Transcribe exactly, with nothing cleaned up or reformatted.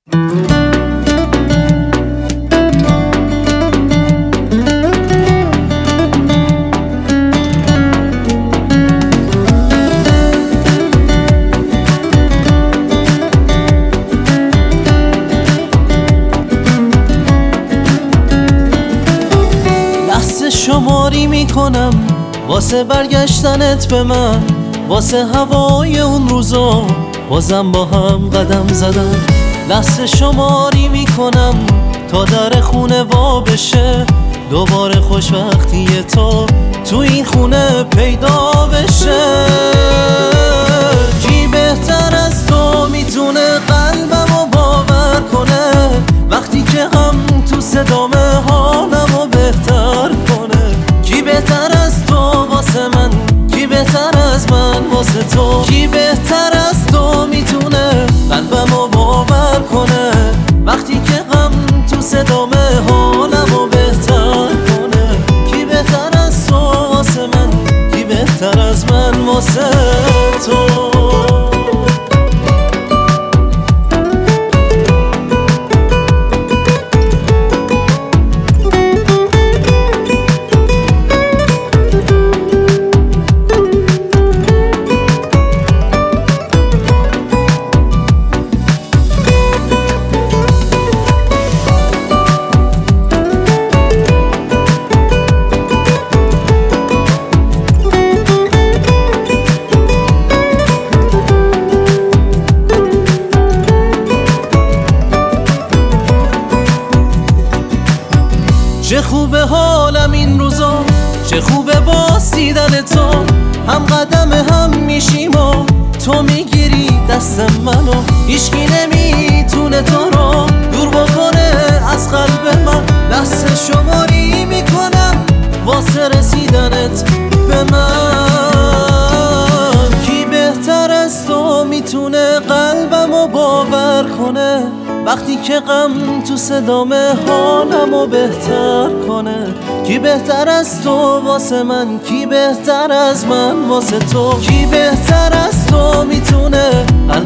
لحظه شماری میکنم واسه برگشتنت به من، واسه هوای اون روزا بازم با هم قدم زدن. لحظه شماری میکنم تا در خونه وا بشه، دوباره خوشبختی تو تو این خونه پیدا بشه. کی بهتر از تو میتونه قلبمو باور کنه، وقتی که هم تو صدامه حالمو بهتر کنه. کی بهتر از تو واسه من، کی بهتر از من واسه تو، کی بهتر از تو میتونه قلبمو باور کنه، وقتی که غم تو صدامه حالمو بهتر کنه. کی بهتر از تو واسه من، کی بهتر از من واسه تو. چه خوبه حالم این روزا، چه خوبه باز دیدن تو، هم قدم هم میشیم و تو میگیری دست منو. هیچکی نمیتونه تو رو دور بکنه از قلب من. لحظه شماری میکنم واسه رسیدنت به من. کی بهتر از تو میتونه قلبمو باور کنه، وقتی که غم تو صدامه حالمو بهتر کنه. کی بهتر از تو واسه من، کی بهتر از من واسه تو، کی بهتر از تو میتونه